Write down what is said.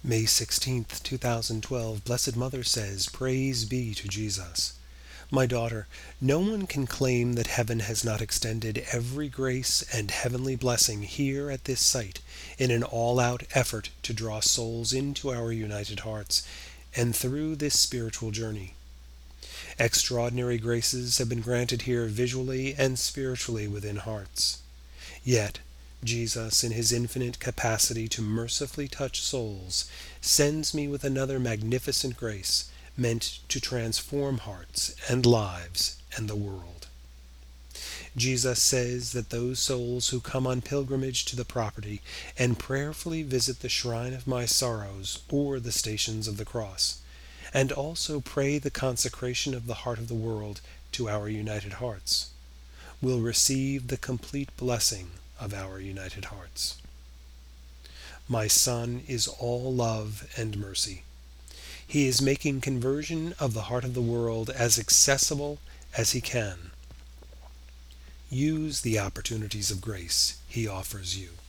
May 16th, 2012, Blessed Mother says, "Praise be to Jesus." My daughter, no one can claim that heaven has not extended every grace and heavenly blessing here at this site in an all-out effort to draw souls into our united hearts and through this spiritual journey. Extraordinary graces have been granted here visually and spiritually within hearts. Yet, Jesus, in his infinite capacity to mercifully touch souls, sends me with another magnificent grace meant to transform hearts and lives and the world. Jesus says that those souls who come on pilgrimage to the property and prayerfully visit the shrine of my sorrows or the stations of the cross, and also pray the consecration of the heart of the world to our united hearts, will receive the complete blessing of our united hearts. My Son is all love and mercy. He is making conversion of the heart of the world as accessible as he can. Use the opportunities of grace he offers you.